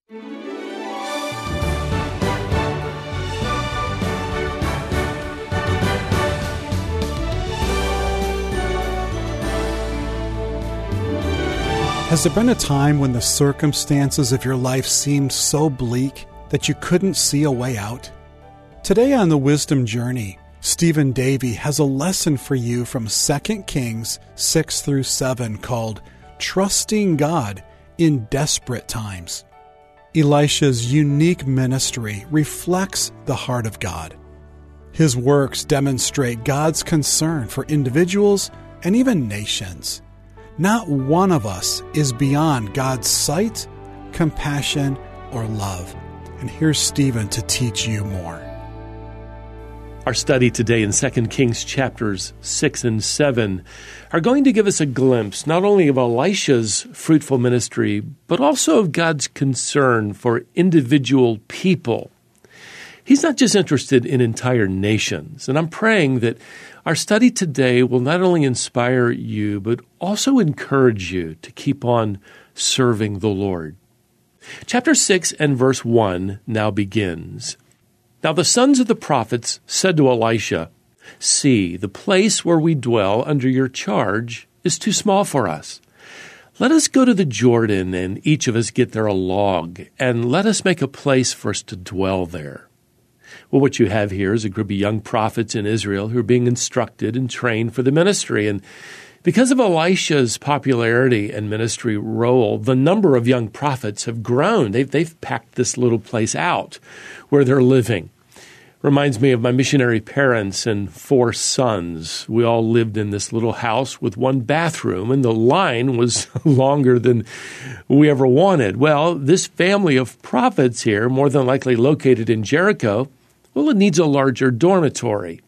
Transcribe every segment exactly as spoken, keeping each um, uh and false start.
Has there been a time when the circumstances of your life seemed so bleak that you couldn't see a way out? Today on the Wisdom Journey, Stephen Davey has a lesson for you from Second Kings six through seven called Trusting God in Desperate Times. Elisha's unique ministry reflects the heart of God. His works demonstrate God's concern for individuals and even nations. Not one of us is beyond God's sight, compassion, or love. And here's Stephen to teach you more. Our study today in Second Kings chapters six and seven are going to give us a glimpse not only of Elisha's fruitful ministry, but also of God's concern for individual people. He's not just interested in entire nations, and I'm praying that our study today will not only inspire you, but also encourage you to keep on serving the Lord. Chapter six and verse one now begins. Now the sons of the prophets said to Elisha, "See, the place where we dwell under your charge is too small for us. Let us go to the Jordan, and each of us get there a log, and let us make a place for us to dwell there." Well, what you have here is a group of young prophets in Israel who are being instructed and trained for the ministry. And because of Elisha's popularity and ministry role, the number of young prophets have grown. They've, they've packed this little place out where they're living. Reminds me of my missionary parents and four sons. We all lived in this little house with one bathroom, and the line was longer than we ever wanted. Well, this family of prophets here, more than likely located in Jericho, well, it needs a larger dormitory.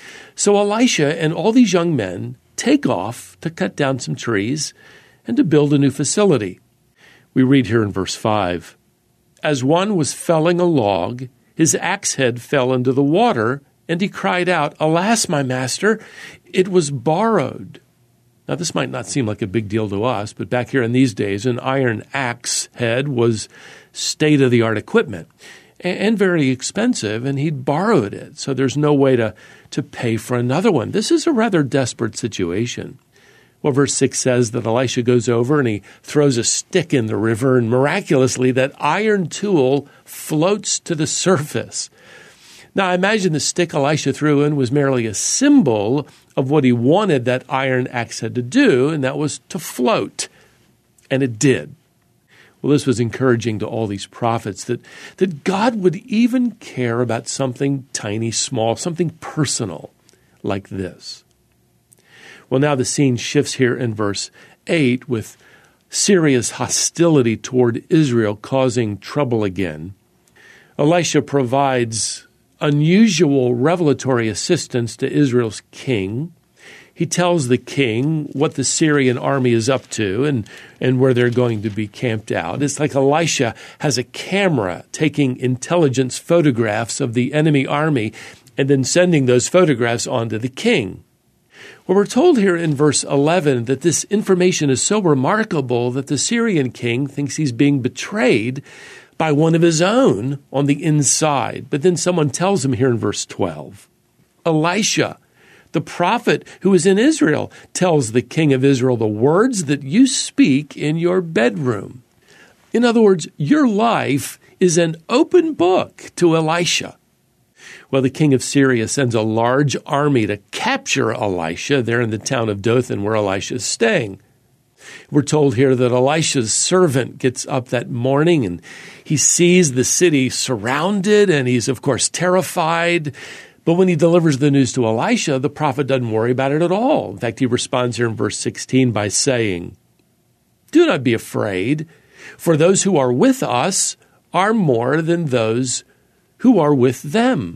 So Elisha and all these young men take off to cut down some trees and to build a new facility. We read here in verse five, "As one was felling a log, his axe head fell into the water, and he cried out, 'Alas, my master, it was borrowed.'" Now, this might not seem like a big deal to us, but back here in these days, an iron axe head was state-of-the-art equipment and very expensive, and he'd borrowed it, so there's no way to, to pay for another one. This is a rather desperate situation. Well, verse six says that Elisha goes over and he throws a stick in the river, and miraculously that iron tool floats to the surface. Now, I imagine the stick Elisha threw in was merely a symbol of what he wanted that iron axe head to do, and that was to float. And it did. Well, this was encouraging to all these prophets that, that God would even care about something tiny, small, something personal like this. Well, now the scene shifts here in verse eight with Syria's hostility toward Israel causing trouble again. Elisha provides unusual revelatory assistance to Israel's king. He tells the king what the Syrian army is up to and, and where they're going to be camped out. It's like Elisha has a camera taking intelligence photographs of the enemy army and then sending those photographs on to the king. Well, we're told here in verse eleven that this information is so remarkable that the Syrian king thinks he's being betrayed by one of his own on the inside. But then someone tells him here in verse twelve, Elisha, the prophet who is in Israel, tells the king of Israel the words that you speak in your bedroom. In other words, your life is an open book to Elisha. Well, the king of Syria sends a large army to capture Elisha there in the town of Dothan where Elisha is staying. We're told here that Elisha's servant gets up that morning and he sees the city surrounded and he's, of course, terrified. But when he delivers the news to Elisha, the prophet doesn't worry about it at all. In fact, he responds here in verse sixteen by saying, "Do not be afraid, for those who are with us are more than those who are with them."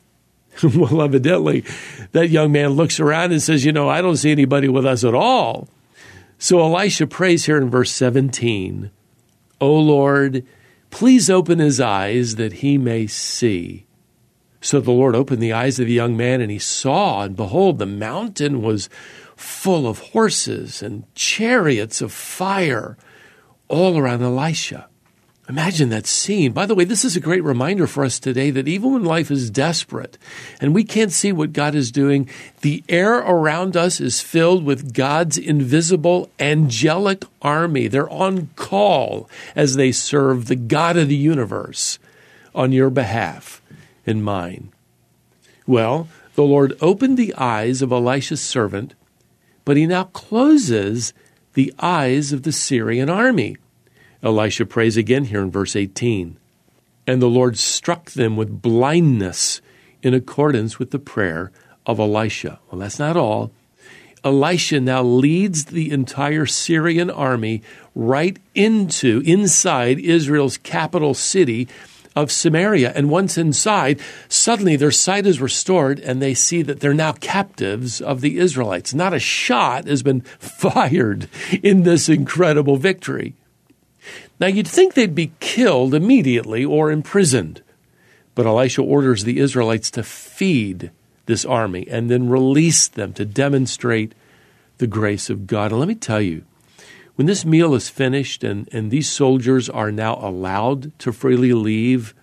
Well, evidently, that young man looks around and says, you know, I don't see anybody with us at all. So Elisha prays here in verse seventeen, "O Lord, please open his eyes that he may see." So the Lord opened the eyes of the young man, and he saw, and behold, the mountain was full of horses and chariots of fire all around Elisha. Imagine that scene. By the way, this is a great reminder for us today that even when life is desperate and we can't see what God is doing, the air around us is filled with God's invisible angelic army. They're on call as they serve the God of the universe on your behalf and mine. Well, the Lord opened the eyes of Elisha's servant, but he now closes the eyes of the Syrian army. Elisha prays again here in verse eighteen. And the Lord struck them with blindness in accordance with the prayer of Elisha. Well, that's not all. Elisha now leads the entire Syrian army right into, inside Israel's capital city of Samaria. And once inside, suddenly their sight is restored and they see that they're now captives of the Israelites. Not a shot has been fired in this incredible victory. Now, you'd think they'd be killed immediately or imprisoned, but Elisha orders the Israelites to feed this army and then release them to demonstrate the grace of God. And let me tell you, when this meal is finished and, and these soldiers are now allowed to freely leave,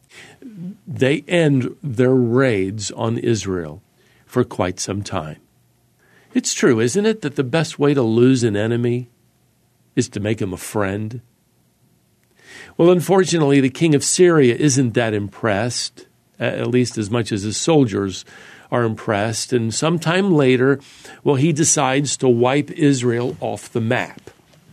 they end their raids on Israel for quite some time. It's true, isn't it, that the best way to lose an enemy is to make him a friend? Well, unfortunately, the king of Syria isn't that impressed, at least as much as his soldiers are impressed. And sometime later, well, he decides to wipe Israel off the map.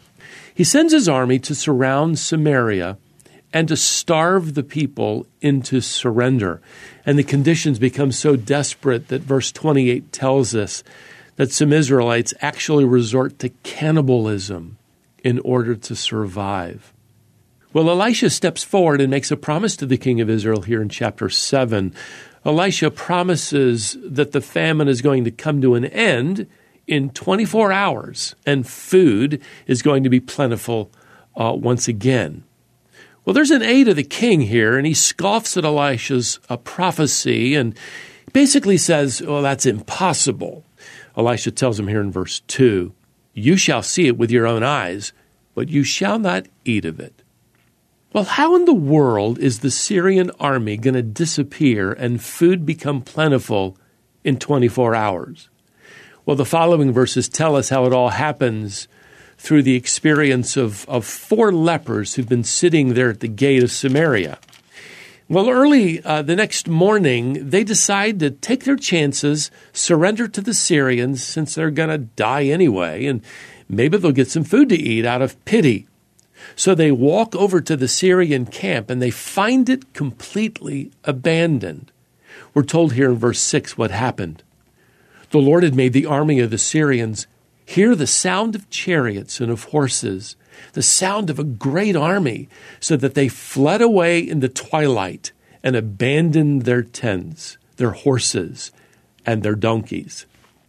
He sends his army to surround Samaria and to starve the people into surrender. And the conditions become so desperate that verse twenty-eight tells us that some Israelites actually resort to cannibalism in order to survive. Well, Elisha steps forward and makes a promise to the king of Israel here in chapter seven. Elisha promises that the famine is going to come to an end in twenty-four hours, and food is going to be plentiful uh, once again. Well, there's an aide of the king here, and he scoffs at Elisha's uh, prophecy and basically says, well, that's impossible. Elisha tells him here in verse two, you shall see it with your own eyes, but you shall not eat of it. Well, how in the world is the Syrian army going to disappear and food become plentiful in twenty-four hours? Well, the following verses tell us how it all happens through the experience of, of four lepers who've been sitting there at the gate of Samaria. Well, early uh, the next morning, they decide to take their chances, surrender to the Syrians since they're going to die anyway, and maybe they'll get some food to eat out of pity. So they walk over to the Syrian camp and they find it completely abandoned. We're told here in verse six what happened. The Lord had made the army of the Syrians hear the sound of chariots and of horses, the sound of a great army, so that they fled away in the twilight and abandoned their tents, their horses, and their donkeys.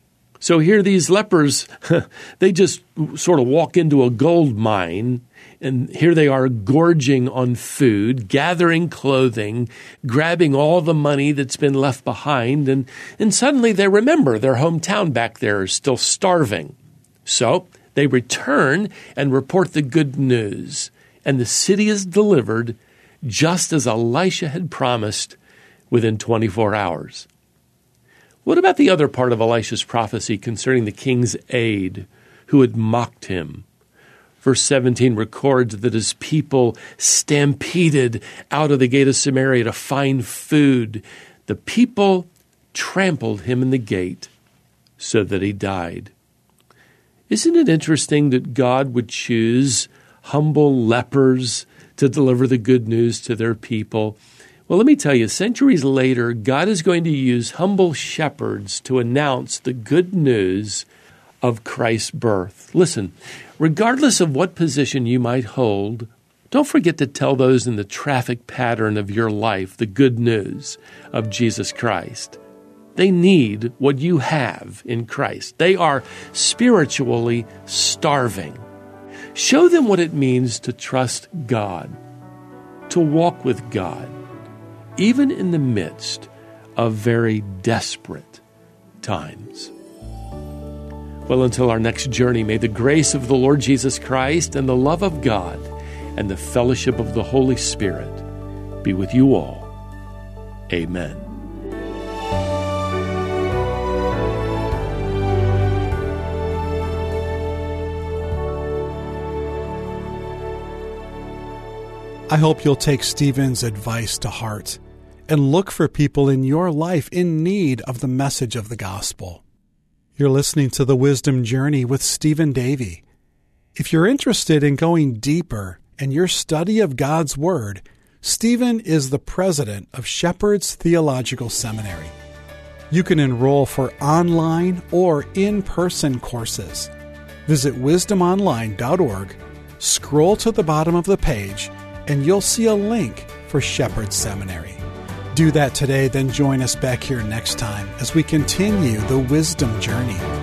So here these lepers, they just sort of walk into a gold mine, and here they are gorging on food, gathering clothing, grabbing all the money that's been left behind, and, and suddenly they remember their hometown back there is still starving. So they return and report the good news, and the city is delivered just as Elisha had promised within twenty-four hours. What about the other part of Elisha's prophecy concerning the king's aide who had mocked him? Verse seventeen records that his people stampeded out of the gate of Samaria to find food. The people trampled him in the gate so that he died. Isn't it interesting that God would choose humble lepers to deliver the good news to their people? Well, let me tell you, centuries later, God is going to use humble shepherds to announce the good news of Christ's birth. Listen, regardless of what position you might hold, don't forget to tell those in the traffic pattern of your life the good news of Jesus Christ. They need what you have in Christ. They are spiritually starving. Show them what it means to trust God, to walk with God, even in the midst of very desperate times. Well, until our next journey, may the grace of the Lord Jesus Christ and the love of God and the fellowship of the Holy Spirit be with you all. Amen. I hope you'll take Stephen's advice to heart and look for people in your life in need of the message of the gospel. You're listening to The Wisdom Journey with Stephen Davey. If you're interested in going deeper in your study of God's Word, Stephen is the president of Shepherd's Theological Seminary. You can enroll for online or in-person courses. Visit wisdom online dot org, scroll to the bottom of the page, and you'll see a link for Shepherd's Seminary. Do that today, then join us back here next time as we continue the Wisdom Journey.